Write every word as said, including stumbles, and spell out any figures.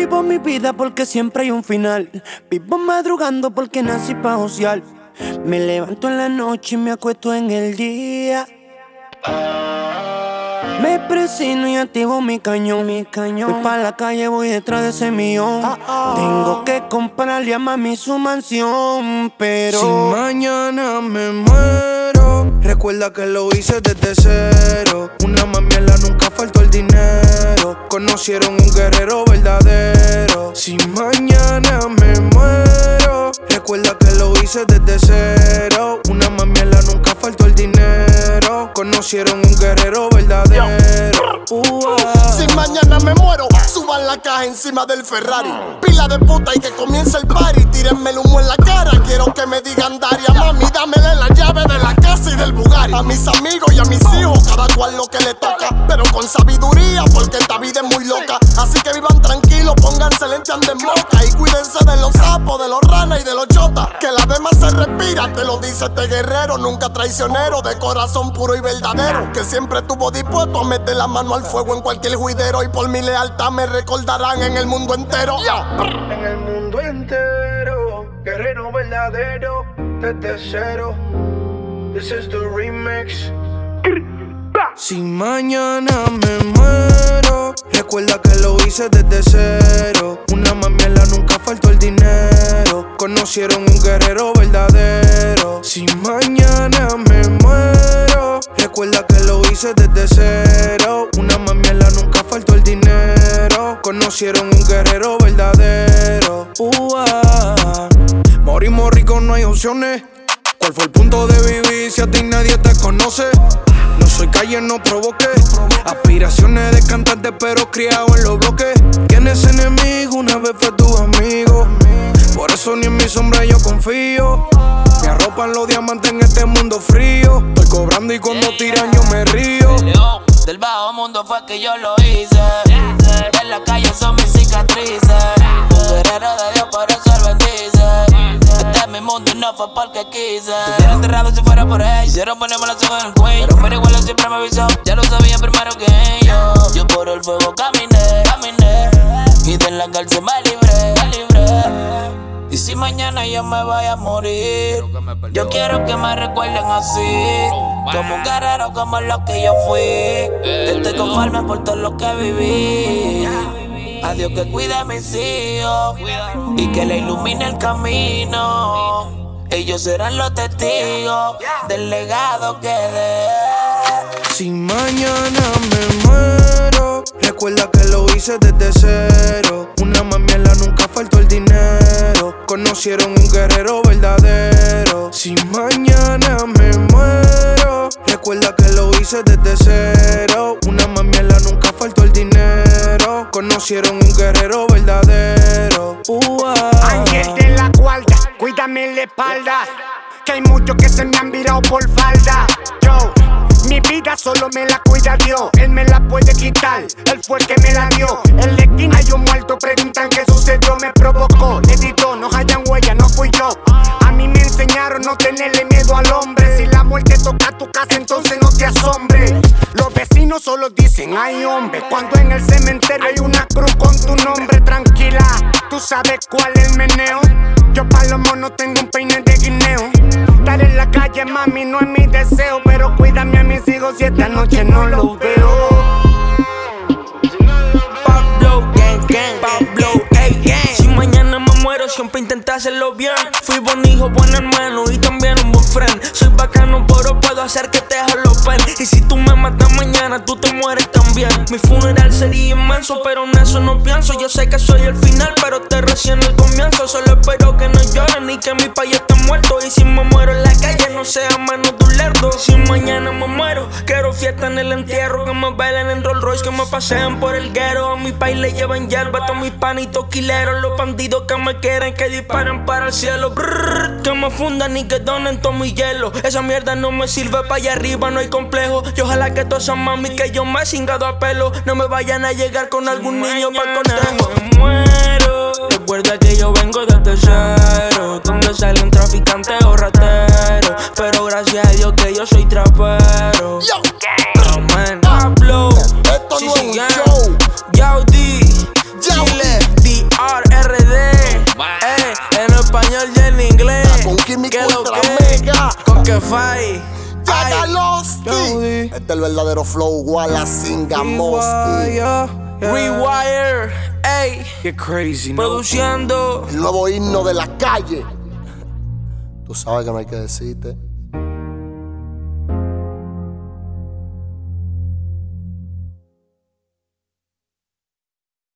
Vivo mi vida porque siempre hay un final. Vivo madrugando porque nací pa' josear. Me levanto en la noche y me acuesto en el día. Me presino y activo mi cañón, mi cañón. Voy pa' la calle, voy detrás de ese millón. Oh, oh. Tengo que comprarle a mami su mansión, pero si mañana me muero, recuerda que lo hice desde cero. Una mamiela, nunca faltó el dinero. Conocieron un guerrero verdadero. Si mañana me muero, recuerda que lo hice desde cero. Una mamiela, nunca faltó el dinero. Conocieron un guerrero verdadero. Uh, si mañana me muero, suban la caja encima del Ferrari. Pila de puta y que comience el party. Tírenme el humo en la cara, quiero que me digan Daria. Mami, dámele la llave de la casa y del Bugatti. A mis amigos y a mis hijos, cada cual lo que le toca, pero con sabiduría, porque esta vida es muy loca. Así que vivan tranquilos, pónganse lente, anden boca. Y cuídense de los sapos, de los ranas y de los chotas. Que la demás se respira, te lo dice este guerrero. Nunca traicionero, de corazón puro y verdadero. Que siempre estuvo dispuesto a meter la mano al fuego en cualquier juidero. Y por mi lealtad me recordarán en el mundo entero. Yeah. En el mundo entero, guerrero verdadero, desde cero. This is the remix. Si mañana me muero, recuerda que lo hice desde cero. Una mamiela, nunca faltó el dinero. Conocieron un guerrero verdadero. Si mañana me muero, recuerda que lo hice desde cero. Una mamiela, nunca faltó el dinero. Conocieron un guerrero verdadero. Uh, ah. Morimos ricos, no hay opciones. ¿Cuál fue el punto de vivir si a ti nadie te conoce? No soy calle, no provoque. Aspiraciones de cantante, pero criado en los bloques. ¿Quién es enemigo? Una vez fue tu amigo. Por eso ni en mi sombra yo confío. Me arropan los diamantes en este mundo frío. Estoy cobrando y cuando tiran yo me río. El león del bajo mundo fue que yo lo hice. En la calle son mis cicatrices. Un guerrero de Dios, por eso él bendice. Este es mi mundo y no fue porque quise. Te hubiera enterrado si fuera por él. Quisieron ponerme la soga en el cuello, pero pero igual siempre me avisó. Ya lo sabía primero que yo. Yo por el fuego caminé, caminé. Y de la cárcel me libré, me libré. Y si mañana yo me voy a morir, yo quiero que me recuerden así, como un guerrero, como lo que yo fui. Estoy conforme por todo lo que viví. A Dios que cuide a mis hijos y que le ilumine el camino. Ellos serán los testigos del legado que dé. Si mañana me muero, recuerda que lo hice desde cero. Una mamiela, nunca faltó el dinero. Conocieron un guerrero verdadero. Si mañana me muero, recuerda que lo hice desde cero. Una mamiela, nunca faltó el dinero. Conocieron un guerrero verdadero. Uh, ah. Ángel de la guarda, cuídame la espalda, que hay muchos que se me han virado por falda. Yo, mi vida solo me la cuida Dios. Él me la puede quitar, él fue el que me la dio. En la esquina hay un muerto, preguntan qué sucedió. Me provocó, le editó, no hayan huella, no fui yo. A mí me enseñaron no tenerle miedo al hombre. Si la muerte toca tu casa, entonces no te asombres. Los vecinos solo dicen, ay hombre, cuando en el cementerio hay una cruz con tu nombre. Tranquila, tú sabes cuál es el meneo. Yo pa' los monos tengo un peine de guineo. Estar en la calle, mami, no es mi deseo, pero cuídame a mis hijos si esta noche no los veo. Pablo, gang, gang, Pablo, hey, gang. Si mañana me muero, siempre intenté hacerlo bien. Fui buen hijo, buen hermano y también un buen friend. Soy bacano, pero puedo hacer que te jalopen. Y si tú me matas mañana, tú te mueres también. Mi funeral sería inmenso, pero en eso no pienso. Yo sé que soy el final, pero te recién el comienzo. Solo espero que no lloren ni que mi país esté muerto. Y si me muero en la calle, no sea menos de un lerdo. Si mañana me muero, quiero fiesta en el entierro. Que me bailen en Rolls Royce, que me paseen por el guero. A mi país le llevan hierba, a todos mis panitos quileros. Los bandidos que me quieren, que disparen para el cielo. Brrr, que me fundan y que donen todo mi hielo. Esa mierda no me sirve, pa' allá arriba no hay complejo. Y ojalá que todas esas mami que yo me he cingado a pelo no me vayan a llegar con algún niño pa'l conejo. Me muero, recuerda que yo vengo desde cero, donde sale un traficante o ratero. Pero gracias a Dios que yo soy trapero. Yo, Amén. Pablo, esto sí, no es sí, un yeah. show. Yaudi, Yaudi. Chile, D Que fai. Yagaloski. Este es el verdadero flow, Wallacingamoski. Rewire, ey. Get crazy, no. Produciendo. El nuevo himno de la calle. Tú sabes que no hay que decirte.